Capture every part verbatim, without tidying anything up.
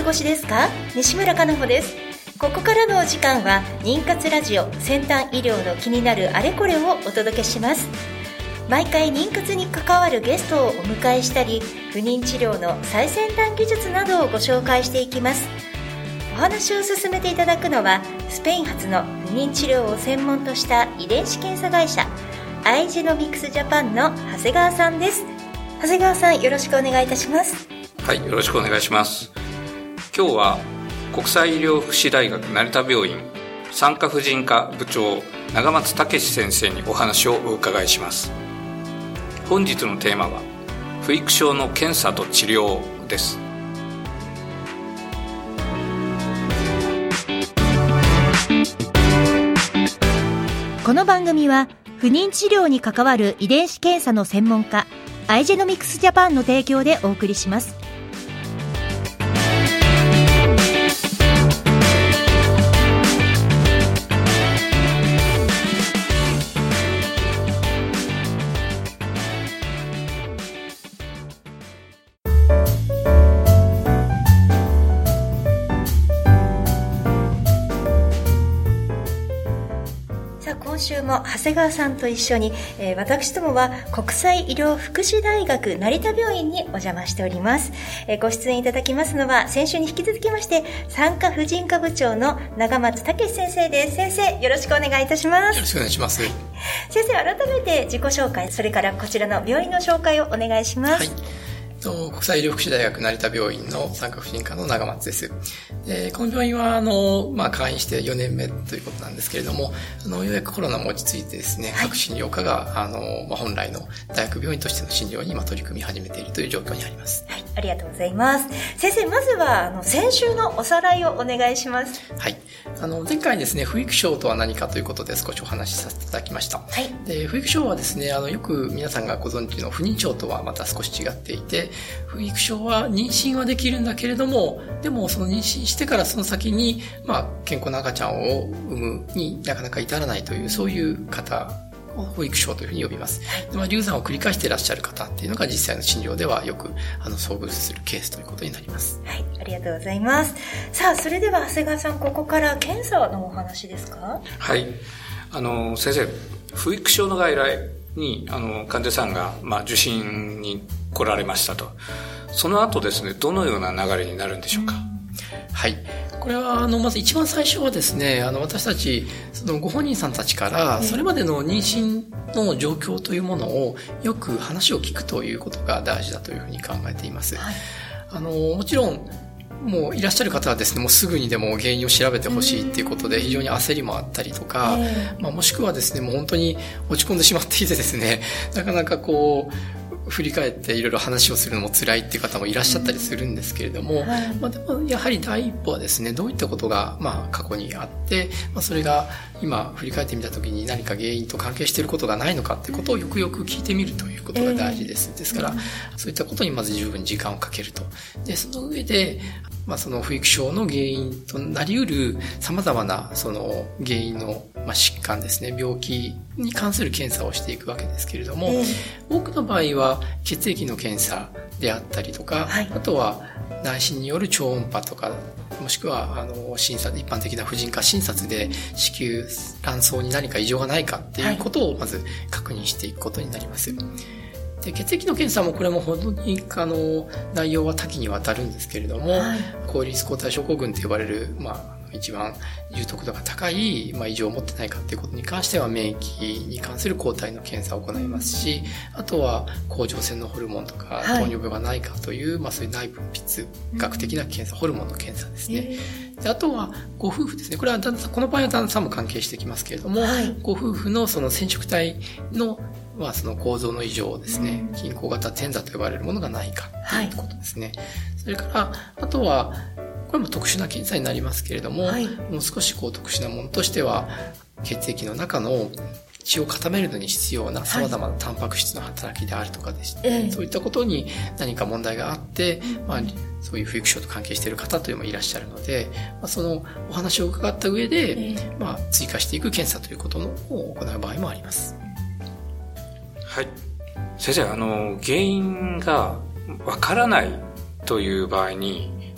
過ごしですか？西村かなほです。ここからのお時間は妊活ラジオ、先端医療の気になるあれこれをお届けします。毎回妊活に関わるゲストをお迎えしたり、不妊治療の最先端技術などをご紹介していきます。お話を進めていただくのは、スペイン発の不妊治療を専門とした遺伝子検査会社アイジェノミクスジャパンの長谷川さんです。長谷川さん、よろしくお願いいたします。 はい、よろしくお願いします。今日は国際医療福祉大学成田病院産科婦人科部長永松武先生にお話をお伺いします。本日のテーマは不育症の検査と治療です。 この番組は不妊治療に関わる遺伝子検査の専門家アイジェノミクスジャパンの提供でお送りします。今週も長谷川さんと一緒に、えー、私どもは国際医療福祉大学成田病院にお邪魔しております。えー、ご出演いただきますのは先週に引き続きまして産科婦人科部長の永松武先生です。先生、よろしくお願いいたします。 よろしくお願いします。 先生、改めて自己紹介、それからこちらの病院の紹介をお願いします。 はい、国際医療福祉大学成田病院の産科婦人科の永松です。でこの病院はあの、まあ、開院してよねんめということなんですけれども、あのようやくコロナも落ち着いてですね、はい、各診療科があの、まあ、本来の大学病院としての診療に今取り組み始めているという状況にあります。 はい、ありがとうございます。先生、まずはあの先週のおさらいをお願いします。 はい、あの前回ですね、不育症とは何かということで少しお話しさせていただきました。はい、で不育症はですね、あのよく皆さんがご存知の不妊症とはまた少し違っていて、不育症は妊娠はできるんだけれども、でもその妊娠してからその先に、まあ、健康な赤ちゃんを産むになかなか至らないという、そういう方を不育症というふうに呼びます。でまあ、流産を繰り返していらっしゃる方っていうのが実際の診療ではよくあの遭遇するケースということになります。 はい、ありがとうございます。さあ、それでは長谷川さん、ここから検査のお話ですか？ はい、あの先生、不育症の外来にあの患者さんが、まあ、受診に来られましたと。その後ですね、どのような流れになるんでしょうか？ はい。これは、あの、まず一番最初はですね、あの、私たち、そのご本人さんたちから、それまでの妊娠の状況というものを、よく話を聞くということが大事だというふうに考えています。はい、あの、もちろん、もういらっしゃる方はですね、もうすぐにでも原因を調べてほしいっていうことで非常に焦りもあったりとか、まあ、もしくはですね、もう本当に落ち込んでしまっていてですね、なかなかこう、振り返っていろいろ話をするのも辛いっていう方もいらっしゃったりするんですけれども、はい、まあ、でもやはり第一歩はですね、どういったことがまあ過去にあって、まあ、それが今振り返ってみたときに何か原因と関係していることがないのかっていうことをよくよく聞いてみるということが大事です。ですから、そういったことにまず十分時間をかけると。で、その上で、まあ、その不育症の原因となり得る様々なその原因のまあ疾患ですね、病気に関する検査をしていくわけですけれども、えー、多くの場合は血液の検査であったりとか、はい、あとは内視による超音波とか、もしくはあの診察、一般的な婦人科診察で子宮卵巣に何か異常がないかっていうことをまず確認していくことになります。はい、で血液の検査もこれも本当にあの内容は多岐にわたるんですけれども、はい、高リスク抗体症候群と呼ばれる、まあ、一番重篤度が高い、まあ、異常を持ってないかということに関しては免疫に関する抗体の検査を行いますし、あとは甲状腺のホルモンとか糖尿病がないかという、はい、まあ、そういう内分泌学的な検査、うん、ホルモンの検査ですね。であとはご夫婦ですね。これは旦那さん、この場合は旦那さんも関係してきますけれども、はい、ご夫婦のその染色体のまあ、その構造の異常ですね、うん、均衡型転座と呼ばれるものがないかということですね。はい、それから、あとは、これも特殊な検査になりますけれども、はい、もう少しこう特殊なものとしては、血液の中の血を固めるのに必要な様々なタンパク質の働きであるとかですね、はい、そういったことに何か問題があって、まあ、そういう不育症と関係している方というのもいらっしゃるので、まあ、そのお話を伺った上で、まあ、追加していく検査ということを行う場合もあります。 はい。先生、あの、原因がわからないという場合に、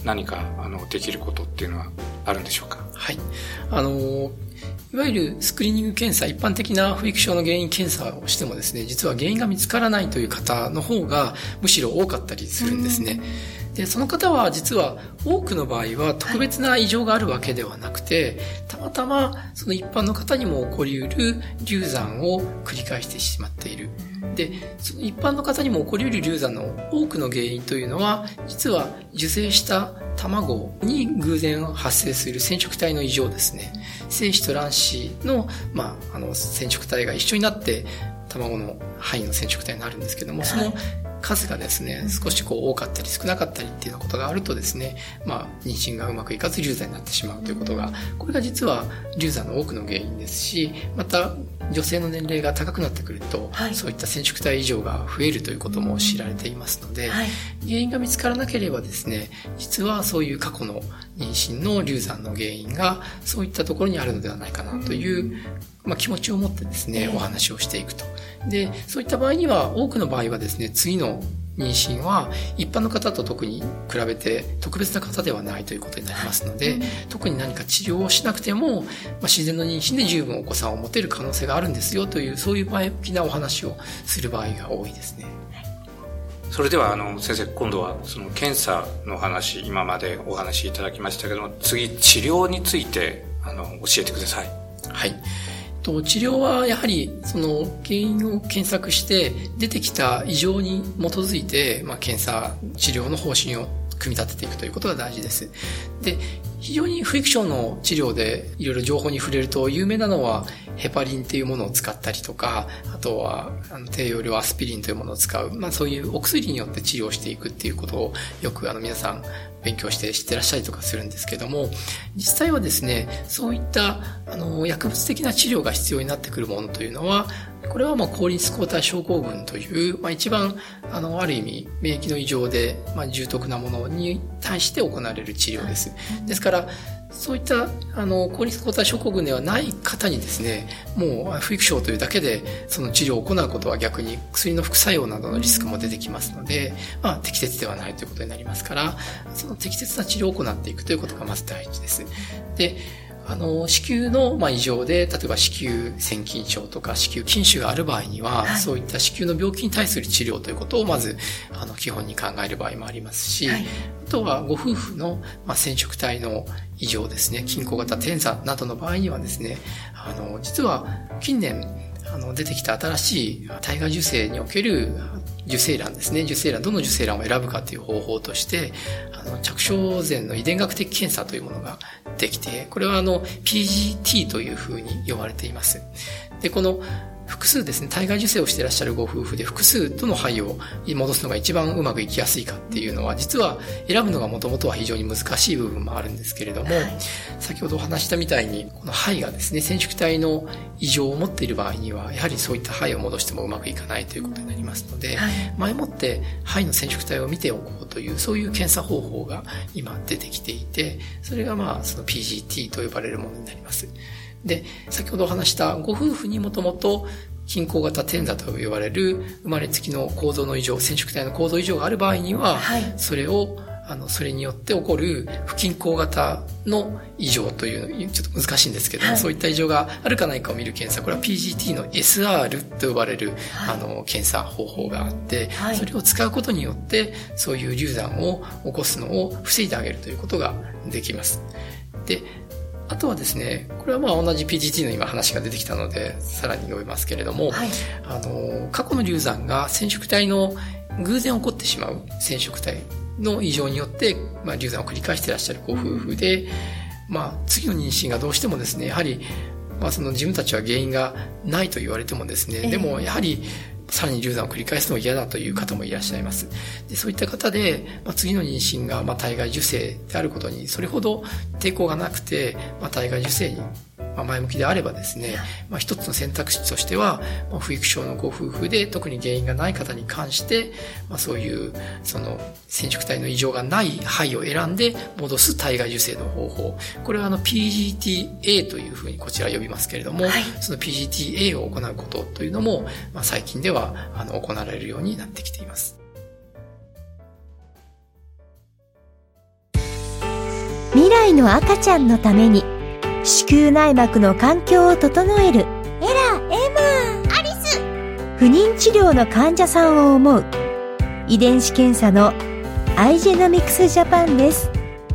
何かあのできることっていうのはあるんでしょうか？ はい。あの、いわゆるスクリーニング検査、一般的な不育症の原因検査をしてもですね、実は原因が見つからないという方の方がむしろ多かったりするんですね。で、その方は実は多くの場合は特別な異常があるわけではなくて、たまたまその一般の方にも起こり得る流産を繰り返してしまっている。で、その一般の方にも起こり得る流産の多くの原因というのは、実は受精した卵に偶然発生する染色体の異常ですね。精子と卵子の、まあ、あの、染色体が一緒になって、卵の胚の染色体になるんですけども、その数がですね、少しこう多かったり少なかったりっていうようなことがあるとですね、まあ、妊娠がうまくいかず流産になってしまうということが、これが実は流産の多くの原因ですし、また、女性の年齢が高くなってくると、はい、そういった染色体異常が増えるということも知られていますので、はい、原因が見つからなければですね、実はそういう過去の妊娠の流産の原因がそういったところにあるのではないかなという、うん、まあ、気持ちを持ってですね、お話をしていくと。で、そういった場合には、多くの場合はですね、次の妊娠は一般の方と特に比べて特別な方ではないということになりますので、うん、特に何か治療をしなくても、まあ、自然の妊娠で十分お子さんを持てる可能性があるんですよという、そういう前向きなお話をする場合が多いですね。 それではあの先生、今度はその検査の話、今までお話しいただきましたけども、次治療についてあの教えてください。はい。 と治療はやはりその原因を検索して出てきた異常に基づいて、まあ、検査治療の方針を組み立てていくということが大事です。で、非常に不育症の治療でいろいろ情報に触れると有名なのはヘパリンっていうものを使ったりとか、あとはあの低用量アスピリンというものを使う、まあそういうお薬によって治療していくっていうことをよくあの皆さん勉強して知ってらっしゃりとかするんですけども、実際はですね、そういったあの薬物的な治療が必要になってくるものというのは、これはまあ高リスク抗体症候群という、まあ一番あのある意味免疫の異常で、まあ、重篤なものに対して行われる治療です。ですからそういったあの高リスク抗体症候群ではない方にですね、もう不育症というだけでその治療を行うことは逆に薬の副作用などのリスクも出てきますので、まあ適切ではないということになりますから、その適切な治療を行っていくということがまず第一です。で、あの、子宮の、まあ、異常で、例えば子宮腺筋症とか子宮筋腫がある場合には、はい、そういった子宮の病気に対する治療ということをまず、あの、基本に考える場合もありますし、はい、あとはご夫婦の、まあ、染色体の異常ですね、均衡型転差などの場合にはですね、あの、実は近年、あの、出てきた新しい体外受精における受精卵ですね。受精卵、どの受精卵を選ぶかという方法として、あの、着床前の遺伝学的検査というものができて、これはあの、ピージーティー というふうに呼ばれています。で、この、複数ですね、体外受精をしていらっしゃるご夫婦で複数どの胚を戻すのが一番うまくいきやすいかっていうのは、実は選ぶのがもともとは非常に難しい部分もあるんですけれども、はい、先ほどお話したみたいに、この胚がですね、染色体の異常を持っている場合には、やはりそういった胚を戻してもうまくいかないということになりますので、はい、前もって胚の染色体を見ておこうという、そういう検査方法が今出てきていて、それがまあ、その ピージーティー と呼ばれるものになります。で、先ほどお話したご夫婦にもともと均衡型転座と呼ばれる生まれつきの構造の異常、染色体の構造異常がある場合には、はい、それを、あの、それによって起こる不均衡型の異常という、ちょっと難しいんですけども、はい、そういった異常があるかないかを見る検査、これは ピージーティー の エスアール と呼ばれる、はい、あの、検査方法があって、はい、それを使うことによって、そういう流産を起こすのを防いであげるということができます。で、あとはですね、これはまあ同じ ピージーティー の今話が出てきたので、さらに述べますけれども、はい、あの、過去の流産が染色体の偶然起こってしまう染色体の異常によって、まあ、流産を繰り返していらっしゃるご夫婦で、まあ、次の妊娠がどうしてもですね、やはり、まあ、その自分たちは原因がないと言われてもですね、でもやはり、さらに流産を繰り返すのが嫌だという方もいらっしゃいます。で、そういった方で、まあ、次の妊娠が、まあ、体外受精であることに、それほど抵抗がなくて、まあ、体外受精に、まあ、前向きであればですね、まあ、一つの選択肢としては、まあ、不育症のご夫婦で特に原因がない方に関して、まあ、そういう、その、染色体の異常がない胚を選んで戻す体外受精の方法。これはあの ピージーティーエー というふうにこちら呼びますけれども、はい、その ピージーティーエー を行うことというのも、まあ、最近ではあの行われるようになってきています。 来の赤ちゃんのために子宮内膜の環境を整えるエラ、エマ、アリス。不妊治療の患者さんを思う遺伝子検査のアイジェノミクスジャパンです。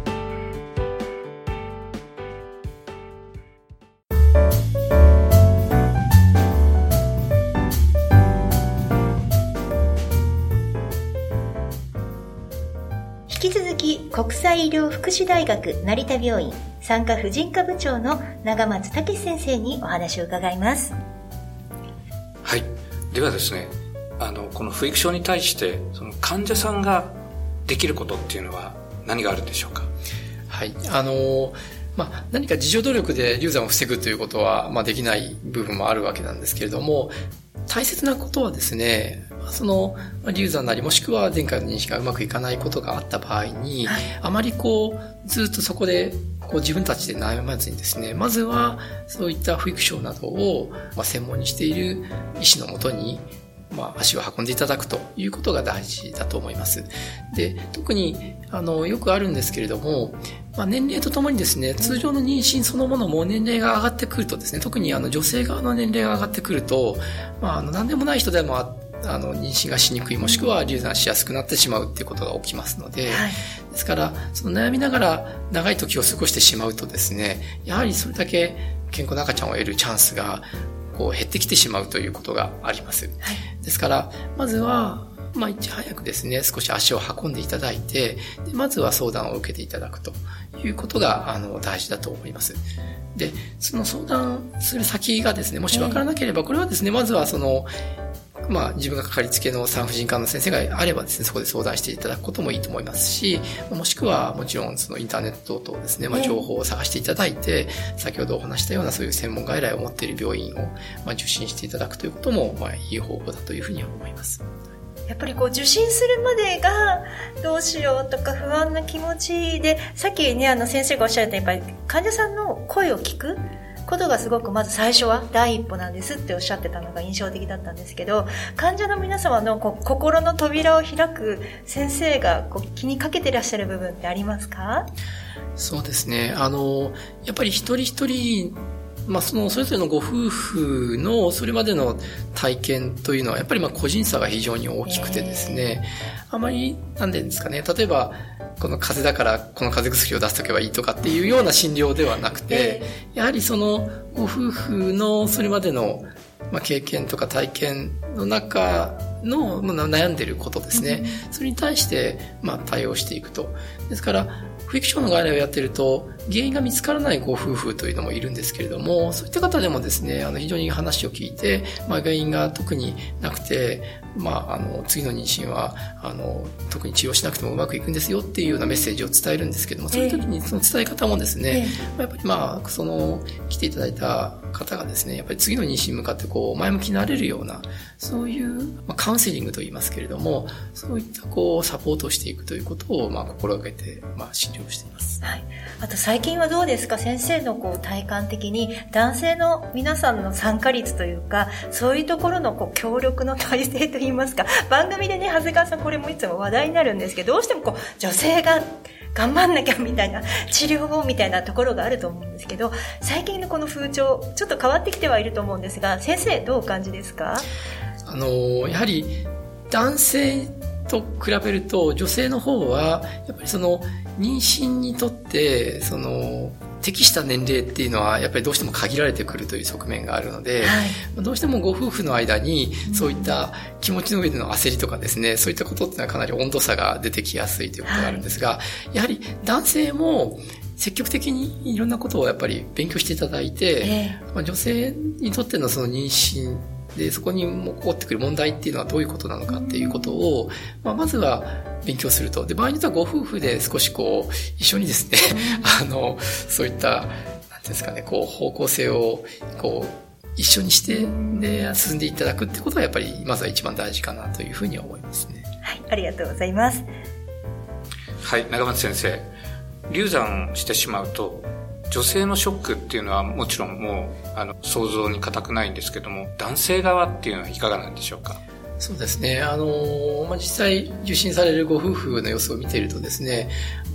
引き続き国際医療福祉大学成田病院産科婦人科部長の永松武先生にお話を伺います。 はい、ではですね、あのこの不育症に対してその患者さんができることっていうのは何があるんでしょうか。 はい、あのまあ、何か自助努力で流産を防ぐということは、まあ、できない部分もあるわけなんですけれども、大切なことはですね、その流産なりもしくは前回の妊娠がうまくいかないことがあった場合に、はい、あまりこうずっとそこでこう自分たちで悩まずにですね、まずはそういった不育症などを、まあ、専門にしている医師のもとにまあ、足を運んでいただくということが大事だと思います。で、特にあのよくあるんですけれども、まあ、年齢とともにですね、通常の妊娠そのものも年齢が上がってくるとですね、特にあの女性側の年齢が上がってくると、まあ、あの何でもない人でもああの妊娠がしにくい、もしくは流産しやすくなってしまうっていうことが起きますので、はい、ですからその悩みながら長い時を過ごしてしまうとですね、やはりそれだけ健康な赤ちゃんを得るチャンスがこう減ってきてしまうということがあります。はい、ですからまずはまあ、いち早くですね、少し足を運んでいただいて、でまずは相談を受けていただくということがあの大事だと思います。で、その相談する先がですね、もし分からなければ、これはですね、まずはそのまあ、自分がかかりつけの産婦人科の先生があればですね、そこで相談していただくこともいいと思いますし、もしくはもちろんそのインターネット等ですね、まあ、情報を探していただいて、先ほどお話したようなそういう専門外来を持っている病院をまあ受診していただくということもまあいい方法だというふうに思います。 やっぱりこう受診するまでがどうしようとか不安な気持ちで、さっきね、あの先生がおっしゃったやっぱり患者さんの声を聞くことがすごくまず最初は第一歩なんですっておっしゃってたのが印象的だったんですけど、患者の皆様のこう心の扉を開く先生がこう気にかけてらっしゃる部分ってありますか？ そうですね、あのやっぱり一人一人まあ、そのそれぞれのご夫婦のそれまでの体験というのはやっぱりまあ個人差が非常に大きくてですね、あまりなんでですかね、例えばこの風邪だからこの風邪薬を出しとけばいいとかっていうような診療ではなくて、やはりそのご夫婦のそれまでのまあ経験とか体験の中の悩んでいることですね、それに対してまあ対応していくと。ですから不育症の外来をやっていると原因が見つからないご夫婦というのもいるんですけれども、そういった方でもですね、あの非常に話を聞いて、まあ、原因が特になくて、まあ、あの次の妊娠はあの特に治療しなくてもうまくいくんですよっていうようなメッセージを伝えるんですけども、そういう時にその伝え方もですね、えー、やっぱりまあその来ていただいた方がですね、やっぱり次の妊娠に向かってこう前向きになれるようなそういう、まあ、カウンセリングといいますけれども、そういったこうサポートをしていくということをまあ心がけてまあ診療しています。 はい。あと最近はどうですか、先生のこう体感的に男性の皆さんの参加率というか、そういうところのこう協力の体制といいますか、番組でね、長谷川さんこれもいつも話題になるんですけど、どうしてもこう女性が頑張んなきゃみたいな、治療をみたいなところがあると思うんですけど、最近のこの風潮ちょっと変わってきてはいると思うんですが、先生どうお感じですか？ あのやはり男性と比べると女性の方はやっぱりその妊娠にとってその適した年齢っていうのはやっぱりどうしても限られてくるという側面があるので、はい、どうしてもご夫婦の間にそういった気持ちの上での焦りとかですね、そういったことっていうのはかなり温度差が出てきやすいということがあるんですが、はい、やはり男性も積極的にいろんなことをやっぱり勉強していただいて、えーまあ、女性にとってのその妊娠でそこに起こってくる問題っていうのはどういうことなのかっていうことを、まあ、まずは勉強すると。で、場合によってはご夫婦で少しこう一緒にですねあのそういったなんていうんですかね、こう方向性をこう一緒にしてで進んでいただくってことがやっぱりまずは一番大事かなというふうに思いますね。 はい、ありがとうございます。 はい、永松先生、流産してしまうと女性のショックっていうのはもちろんもうあの想像に難くないんですけども、男性側っていうのはいかがなんでしょうか？ そうですね、あの、まあ、実際受診されるご夫婦の様子を見ているとですね、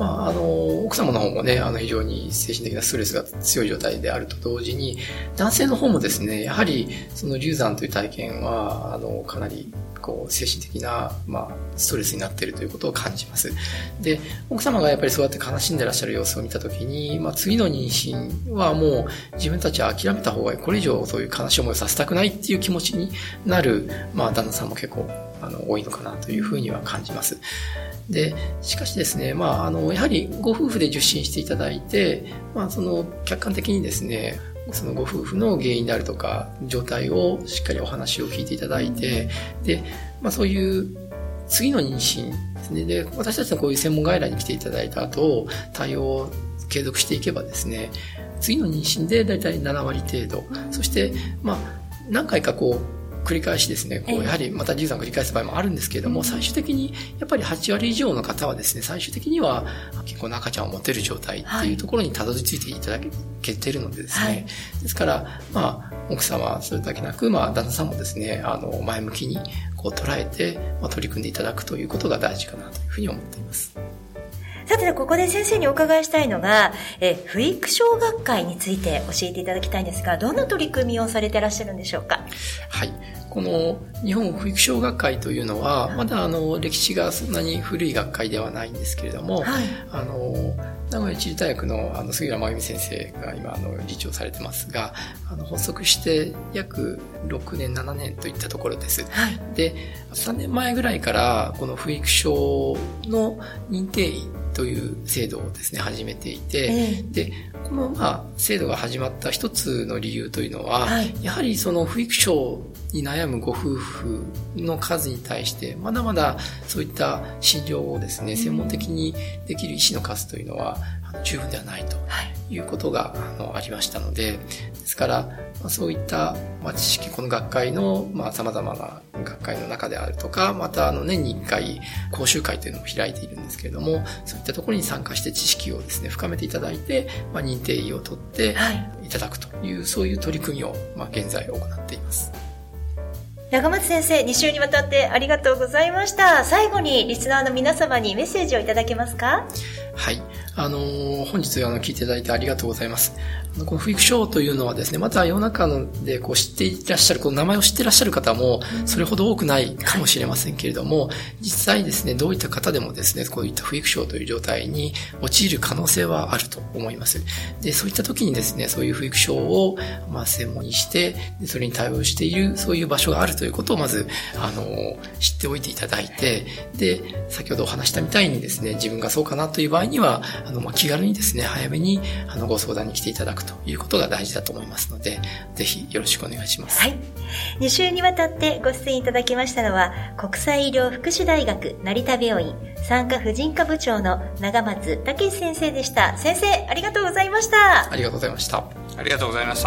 まあ、あの、奥様の方もね、あの、非常に精神的なストレスが強い状態であると同時に、男性の方もですね、やはり、その流産という体験は、あの、かなり、こう、精神的な、まあ、ストレスになっているということを感じます。で、奥様がやっぱりそうやって悲しんでらっしゃる様子を見たときに、まあ、次の妊娠はもう自分たちは諦めた方がいい。これ以上そういう悲しい思いをさせたくないっていう気持ちになる、まあ、旦那さんも結構、あの、多いのかなというふうには感じます。で、しかしですね、まあ、あの、やはりご夫婦で受診していただいて、まあ、その、客観的にですね、そのご夫婦の原因であるとか、状態をしっかりお話を聞いていただいて、で、まあそういう次の妊娠ですね。で、私たちのこういう専門外来に来ていただいた後、対応を継続していけばですね、次の妊娠でだいたいななわり程度、そして、まあ、何回かこう、繰り返しですね、こう、やはりまた流産を繰り返す場合もあるんですけれども、最終的に、やっぱりはちわり以上の方はですね、最終的には結構な赤ちゃんを持てる状態っていうところにたどり着いていただけているのでですね、はい、ですから、まあ、奥様、それだけなく、まあ、旦那さんもですね、あの、前向きに、こう、捉えて、まあ、取り組んでいただくということが大事かなというふうに思っています。 さて、ここで先生にお伺いしたいのが、え、不育症学会について教えていただきたいんですが、どんな取り組みをされていらっしゃるんでしょうか？ はい。この日本不育症学会というのは、まだあの、歴史がそんなに古い学会ではないんですけれども、はい、あの、名古屋市立大学のあの杉浦真由美先生が今あの理事をされてますが、あの発足して約ろくねんななねんといったところです。はい、で、さんねんまえぐらいからこの不育症の認定医という制度をですね、始めていて、えー、で、この、まあ、制度が始まった一つの理由というのは、はい、やはりその不育症に悩むご夫婦の数に対して、まだまだそういった診療をですね、専門的にできる医師の数というのは十分ではないということが、あの、ありましたので、ですから、まあ、そういった、まあ、知識、この学会の、まあ、様々な学会の中であるとか、また、あの、年にいっかい講習会というのを開いているんですけれども、そういったところに参加して知識をですね、深めていただいて、まあ、認定医を取っていただくという、はい、そういう取り組みを、まあ、現在行っています。 長松先生、に週にわたってありがとうございました。最後にリスナーの皆様にメッセージをいただけますか？ はい。あのー、本日あの聞いていただいてありがとうございます。この不育症というのはですね、また世の中でこう知っていらっしゃる、この名前を知っていらっしゃる方もそれほど多くないかもしれませんけれども、実際ですね、どういった方でもですね、こういった不育症という状態に陥る可能性はあると思います。で、そういった時にですね、そういう不育症をまあ専門にして、それに対応している、そういう場所があるということをまず、あの、知っておいていただいて、で、先ほどお話したみたいにですね、自分がそうかなという場合には、あの、まあ、気軽にですね、早めに、あの、ご相談に来ていただくということが大事だと思いますので、ぜひよろしくお願いします。 はい。に週にわたってご出演いただきましたのは、国際医療福祉大学成田病院産科婦人科部長の長松武先生でした。先生、ありがとうございました。 ありがとうございました。 ありがとうございました。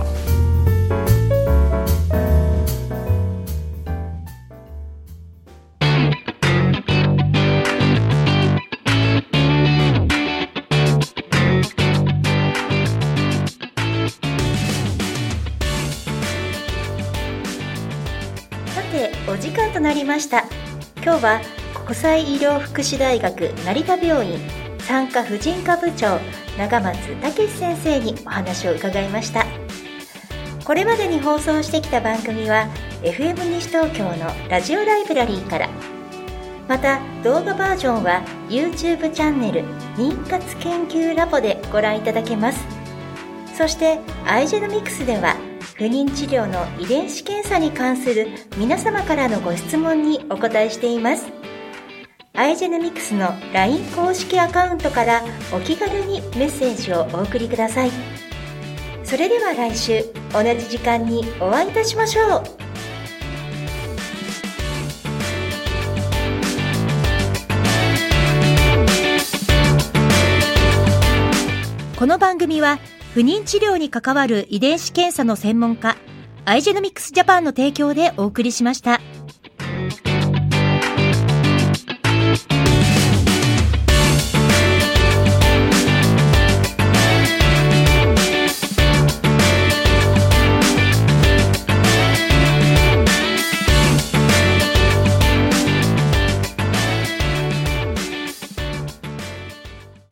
お時間となりました。今日は国際医療福祉大学成田病院産科婦人科部長長松武先生にお話を伺いました。これまでに放送してきた番組は エフエム 西東京のラジオライブラリーから、また動画バージョンは YouTube チャンネル妊活研究ラボでご覧いただけます。そしてアイジェノミクスでは不妊治療の遺伝子検査に関する皆様からのご質問にお答えしています。アイジェノミクスの ライン 公式アカウントからお気軽にメッセージをお送りください。それでは来週同じ時間にお会いいたしましょう。この番組は不妊治療に関わる遺伝子検査の専門家、アイジェノミクスジャパンの提供でお送りしました。